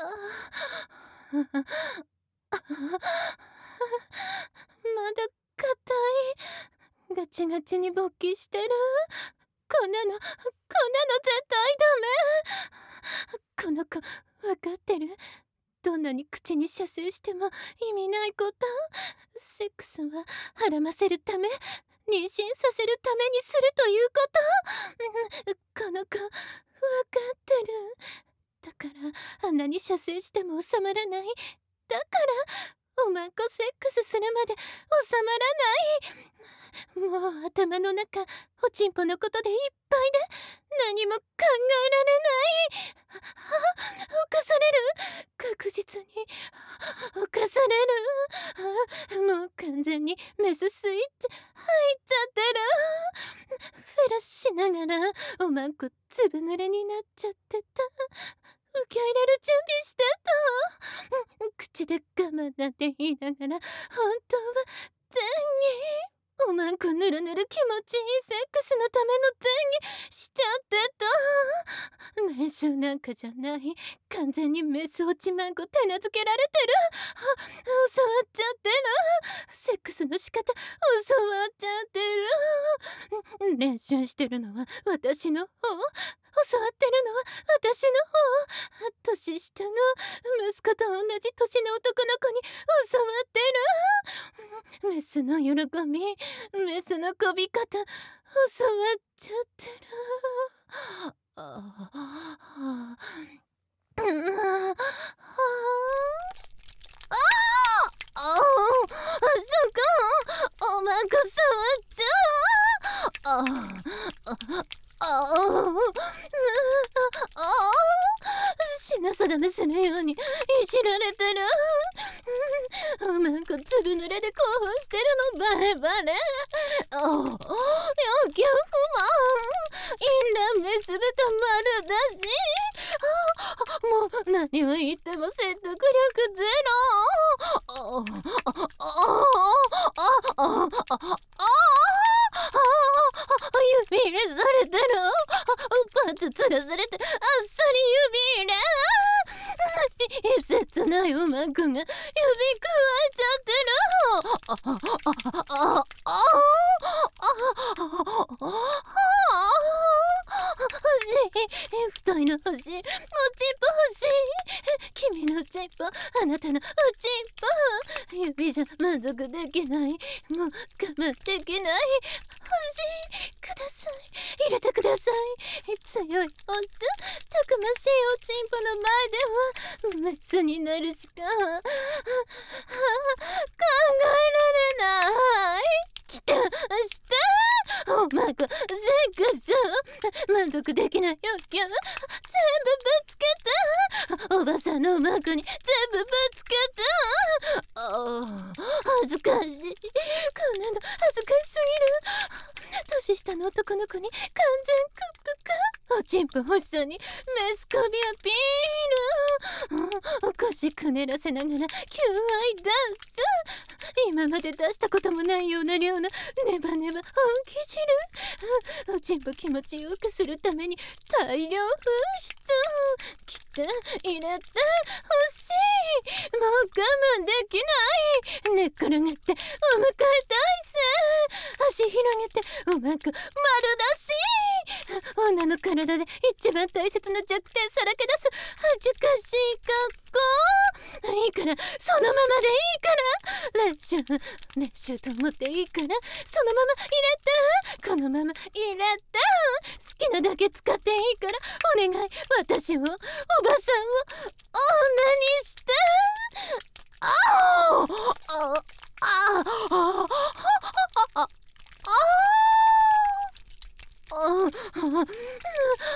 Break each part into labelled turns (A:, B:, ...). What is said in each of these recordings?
A: まだ硬い。ガチガチに勃起してる。こんなの絶対ダメ。この子、わかってる？どんなに口に射精しても意味ないこと。セックスははらませるため、妊娠させるためにするということ。この子、わかってる。だからあんなに射精しても収まらない。だからおまんこセックスするまで収まらない。もう頭の中おちんぽのことでいっぱいで何も考えられない。犯される。確実に犯される。もう完全にメススイッチ入っちゃってる。フェラしながらおまんこずぶ濡れになっちゃってた。受け入れる準備してた。口で我慢なんて言いながら本当は前儀、おまんこぬるぬる気持ちいいセックスのための前儀しちゃってた。練習なんかじゃない。完全にメス落ちまんこ手なずけられてる。教わっちゃってる。セックスの仕方教わっちゃってる。練習してるのは私の方、教わってるのは私の方。年下の息子と同じ年の男の子に教わってる。メスの喜び、メスのこび方教わっちゃってる。そこおまんこ触っちゃう。品定めするようにいじられてる。おまんこずぶ濡れで興奮してるのバレバレ。要求不満。インランメス豚丸だし。もう何を言っても説得力ゼロ。指入れされてる。パンツつらされてあっさり指入れ。切ないおまんこが指くわえちゃってる。欲しい。太いの欲しい。おちんぽ欲しい。君のちんぽ、あなたのおちんぽ。指じゃ満足できない。もう我慢できない。欲しい。ください。入れてください。強いオス、たくましいおちんぽの前ではメスになるしか考えられない。来た、したおまんこセックス。満足できない欲求全部ぶつけた。おばさんのおまんこに全部ぶつけた。恥ずかしい。こんなの恥ずかしすぎる。年下の男の子に完全クップか。おちんぽ欲しそうにメスこびアピール。腰くねらせながら求愛ダンス。今まで出したこともないような量のネバネバ本気汁。おちんぽ気持ちよくするために大量噴出。来て入れて欲しい。もう我慢できない。寝っ転がってお迎え体勢。足広げておまんこ丸出し。女の体で一番大切な弱点さらけ出す恥ずかしい格好。いいからそのままでいいから。練習と思っていいからそのまま入れて。このまま入れて。好きなだけ使っていいからお願い。私をおばさんを女にして。ああああああああ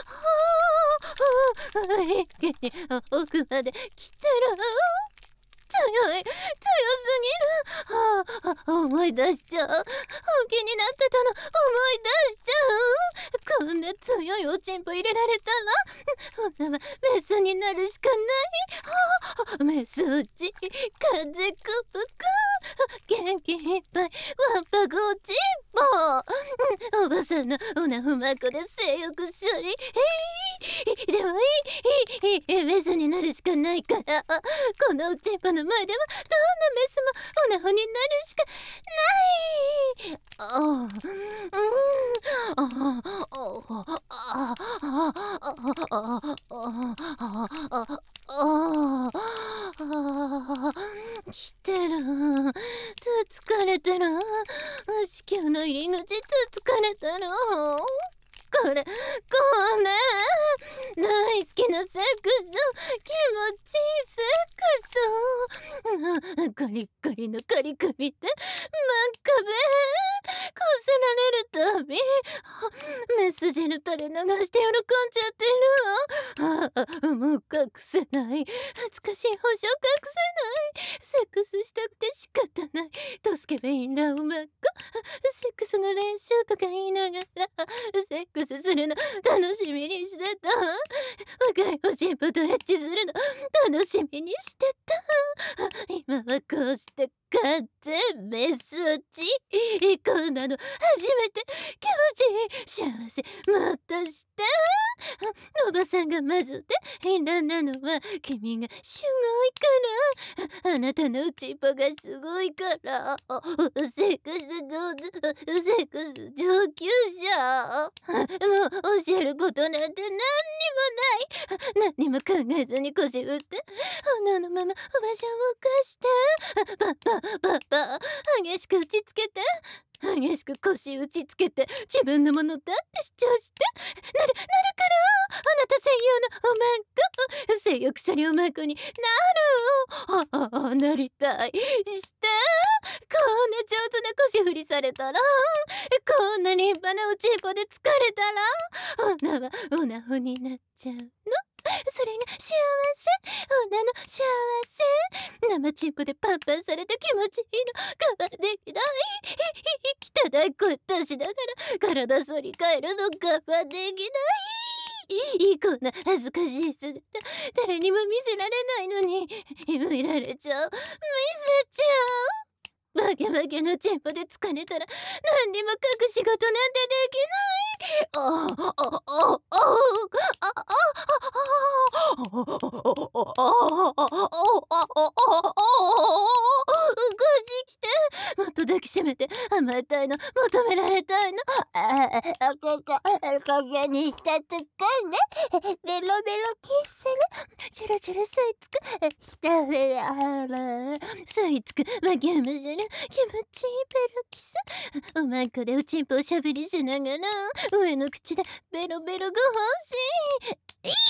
A: 一気に奥まで来てる。 強い、強すぎる。思い出しちゃう。本気になってたの思い出しちゃう。こんな強いおちんぽ入れられたら、ほんならメスになるしかない。メス打ち、風くぷく、元気いっぱいわんぱくおちんぽ。おばさんのおなふまこで性欲処理。でもメスになるしかないから、このおちんぽの前ではどんなメスもおなふになるしかない。来てる。つつかれてる。子宮の入り口つつかれてる。これ大好きなセックス、気持ちいいセックス。カリッカリのカリ首で真っ壁こすられるたびメス汁垂れ流して喜んじゃってる。もう隠せない、恥ずかしい保証隠せない。セックスしたくて仕方ない。ドスケベインラウマッコ、セックスの練習とか言いながらセックスするの楽しみにしてた。若いおちんぽとエッチするの楽しみにしてた。今はこうして完全メス落ち。こんなの初めて。気持ちいい、幸せ、もっとして。おばさんがまずでインランなのは君がすごいから。あなたのうちんぽがすごいから。セックス上手、セックス上級者。もう教えることなんて何にもない。何も考えずに腰振って炎のままおばちゃんを犯して、パ激しく打ちつけて、激しく腰打ちつけて、自分のものだって主張して、なるから、あなた専用のおまんこ、性欲処理おまんこになる。なりたい。して、こんな上手な腰振りされたら、こんな立派なおちんぽで疲れたら、女はオナホになっちゃうの。それが幸せ、女の幸せ。生チンポでパンパンされて気持ちいいの我慢できない。汚い声出しながら体反り返るの我慢できない。こんな恥ずかしい姿誰にも見せられないのに見られちゃう、見せちゃう。バケバケのチンポで疲れたら何にも隠し事なんてできない。こっち来て、もっと抱きしめて甘えたいの、求められたいの。ここにしたとこね、ベロベロキスる、チュルチュル吸いつく、下目ある吸いつく、わきむしる、気持ちいいベロキス。おまんこでおちんぽをしゃべりしながら上の口でベロベロご欲しい。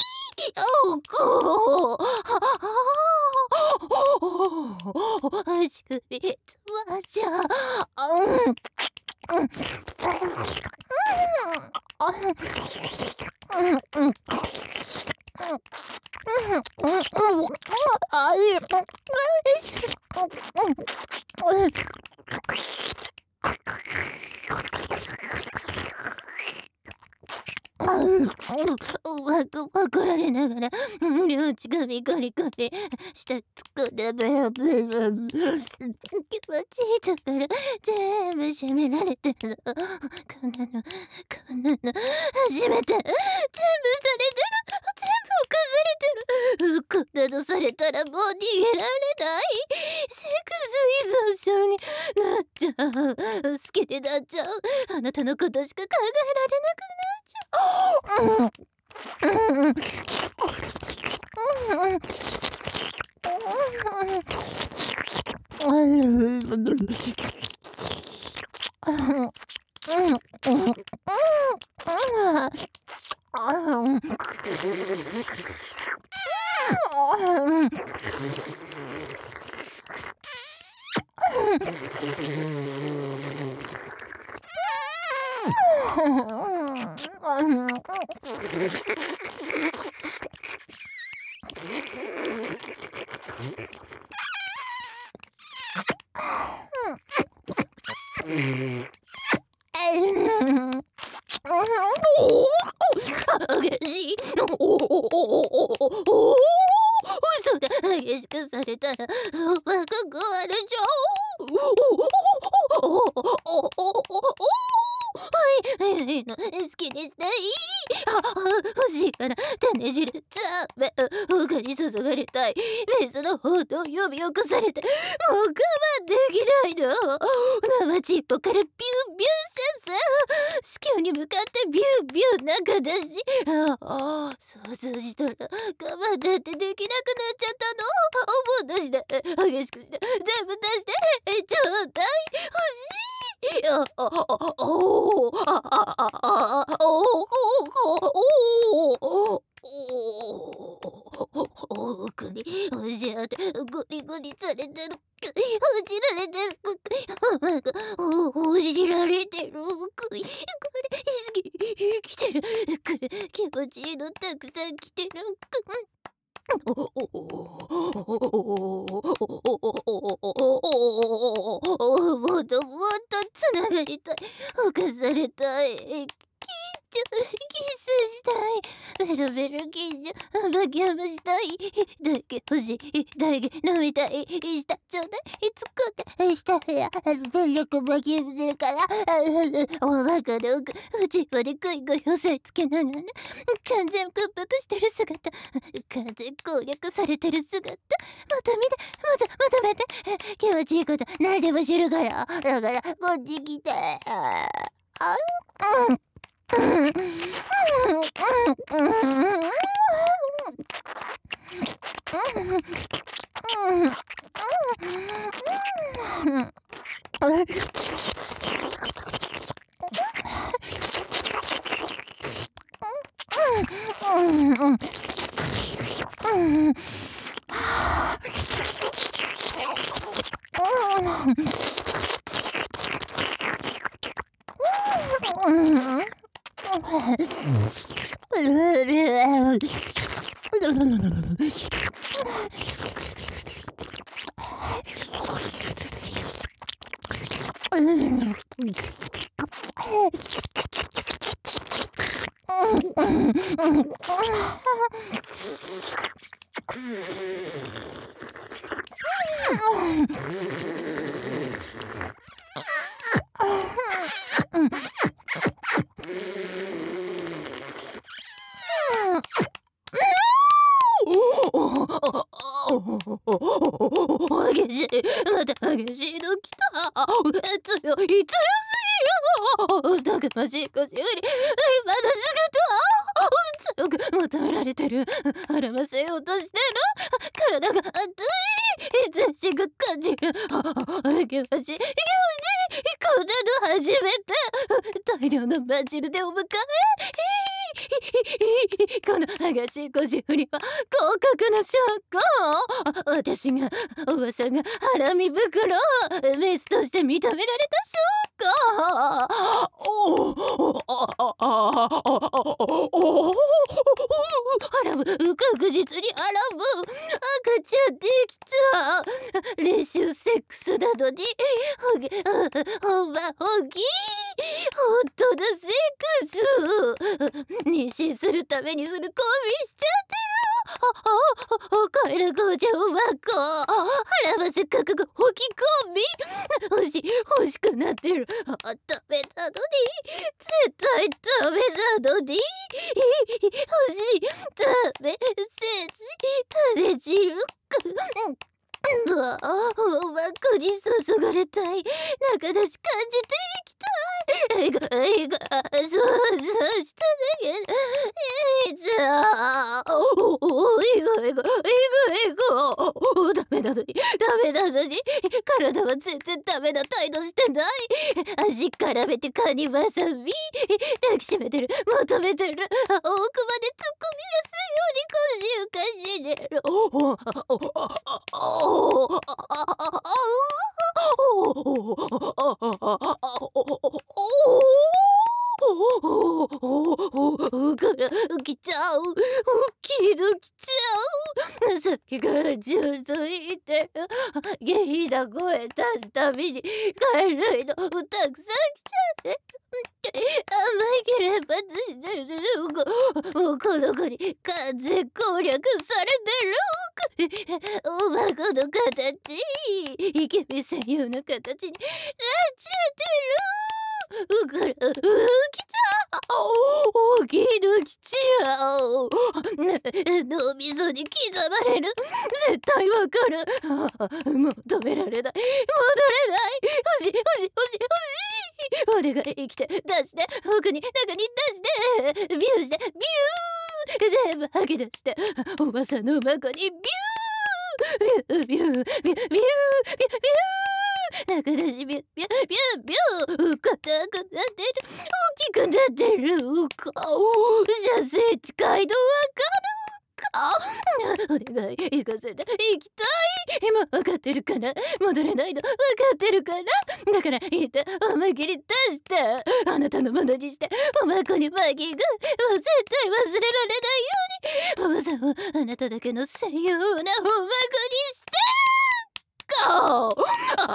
A: 足首つわじゃ。怒られながら両乳首ゴリゴリ下突っ込んでベロベロ気持ちいいところ全部締められてる。こんなの初めて。全部されてる、全部犯されてる。こんなのされたらもう逃げられない。セックス依存症になっちゃう。好きになっちゃう。あなたのことしか考えられなくなっちゃう。 激しい。嘘だ。激しくされたら若く割れちゃう。はい、好きにしていい。欲しいから種汁食べ、他に注がれたい。別の方の呼び起こされてもう我慢できないの。生ちっぽからビュンビュン射精、子宮に向かってビュンビュン中だし、想像したら我慢だってできなくなっちゃったの。もう出して、激しくして、全部出して、ちょうだい。欲しい。奥におじゃでゴリゴリされてる。ほじられてる。ほじられてる。これ生きてる。気持ちいいのたくさん来てる。もっともっとつながりたい。犯されたい。キスしたい。ベロベロキス抱きはましたい。だけ欲しい。だけ飲みたい。したちょうだい。作ってした部屋全力抱きはめるから。おバカの奥内までグイグイ押さえつけながら完全屈服してる姿、完全攻略されてる姿、また見て、また見て。気持ちいいこと何でも知るから。だからこっち来て。激しい。また激しいの来た。強すぎる。たくましい腰より今の姿強く求められてる。孕ませようとしてる。体が熱い。全身が感じる。気持ちいい。こんなの初めて。大量のバジルでお迎え。この激しい腰振りは合格の証拠。私が噂がハラミ袋メスとして認められた証拠。ハラム、確実にハラム。赤ちゃんできた。練習セックスなどにほんま本気。本当のセックス。妊娠するためにするコンビしちゃってる。カエルゴージャンワッコ腹ばせ覚悟ホキコンビ。欲しくなってる。ダメなのに。絶対ダメなのに。欲しい。ダメ。精子種汁。ほんまこに注がれたい。中出し感じていきたい。そうしただけじゃあダメなのに体は全然ダメな態度してない。足絡めてカニバサミ抱きしめてる。求めてる。奥まで突っ込みやすいように腰をかしげる。来ちゃう。大きいの来ちゃう。さっき息が続いてる。下品な声出すたびに貝類のたくさん来ちゃって甘ければついてる。この子に完全攻略されてる。おまこの形、イケメン声優の形になっちゃってる。来た。大きいの来ちゃう。脳みそに刻まれる。絶対わかる。もう止められない。戻れない。欲しい欲しい欲しい欲しい。お願い生きて出して。奥に中に出して。ビューしてビュー。全部吐き出して。おばさんの孫にビュー。ビュービュービュービュービュービュービュー。中出しビュービュービュービュー。硬くなってる。大きくなってる。顔射精近いのわかるか。お願い行かせて。行きたい。今わかってるかな。戻れないのわかってるかな。だから言って思い切り出して。あなたのものにして。おまこにマギーが絶対忘れられないように。おばさんをあなただけの専用なおまこにしてこう。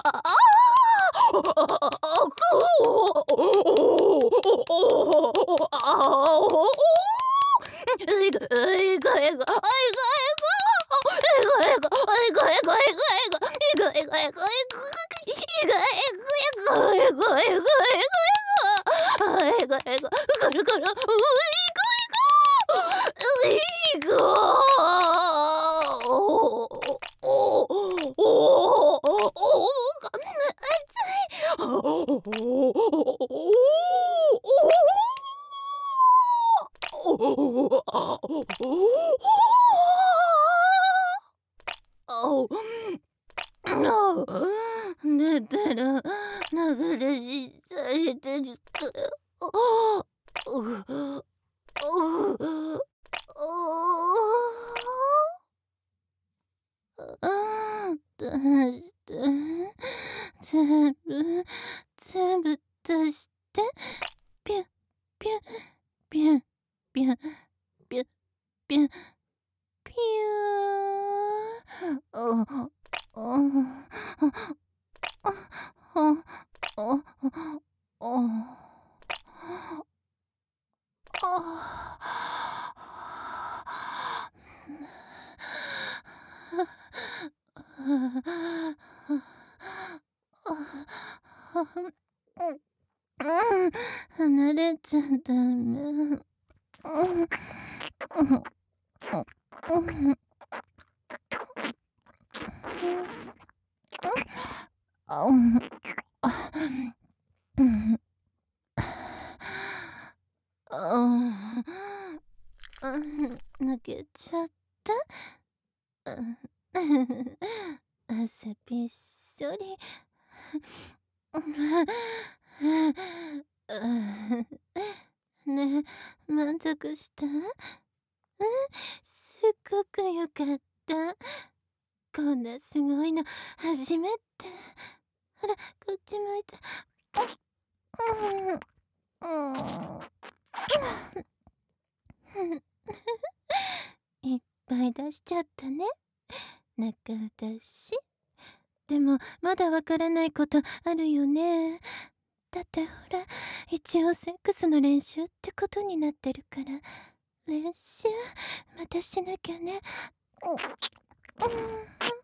A: 寝てる。流れしされてるから。出して。全部出して。ピュンピュンピュンピュンピュンピュンピューン。離れちゃダメ。抜けちゃった。汗びっしょり。ねえ、満足した？すっごくよかった。こんなすごいの初めて。ほら、こっち向いて。いっぱい出しちゃったね。中出し。でもまだわからないことあるよね。だってほら、一応セックスの練習ってことになってるから。練習またしなきゃね。